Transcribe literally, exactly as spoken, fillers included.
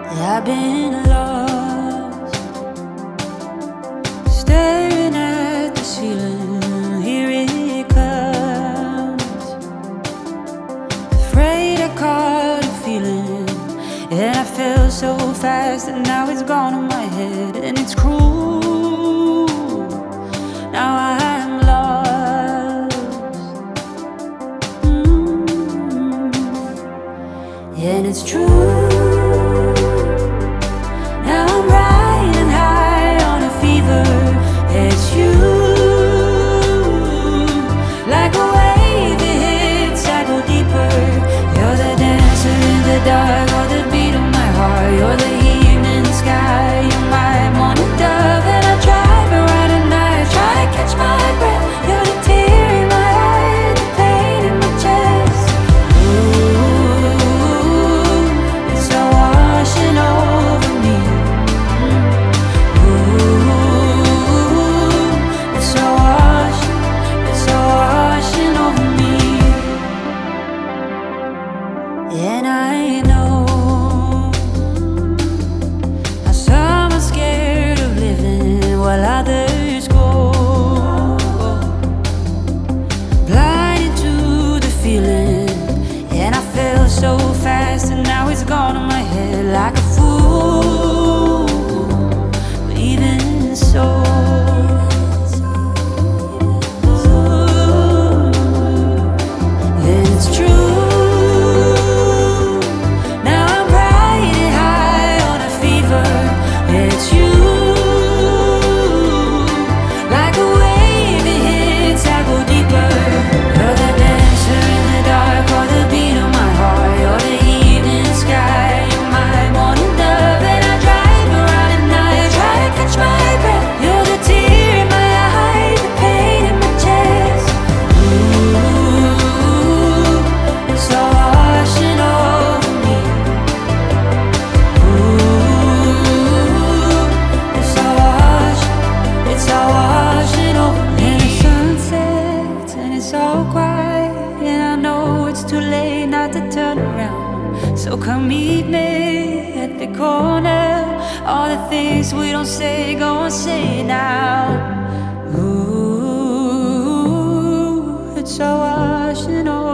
I've been lost, staring at the ceiling. Here it comes. Afraid I caught a feeling, and I fell so fast that now it's gone in my head, and it's cruel. Now I'm lost, mm-hmm. And it's true. Now I'm riding high on a fever. It's you, like a wave it hits, I go deeper. You're the dancer in the dark, or the beat of my heart. You're the evening sky, you're my morning dove. And I drive around at night, try to catch my breath. You're the tear in my eye, the pain in my chest. Ooh, it's all washing over me. Ooh, it's all washing, it's all washing over me. And I know how some are scared of living while others go blinded to the feeling. And I fell so fast, and now it's gone in my head like a fool. But even so, then it's true. Now I'm riding high on a fever. It's you, like a wave it hits, I go deeper. You're the dancer in the dark, or the beat of my heart. You're the evening sky, you're my morning dove. And I drive around at night, try to catch my breath. You're the tear in my eye, the pain in my chest. Ooh, it's all washing over me. Ooh, it's all washing, it's all washing over me. And the sun sets and it's all quiet, and I know it's too late not to turn around. So come meet me at the corner. All the things we don't say, go and say now. Ooh, it's all washing over.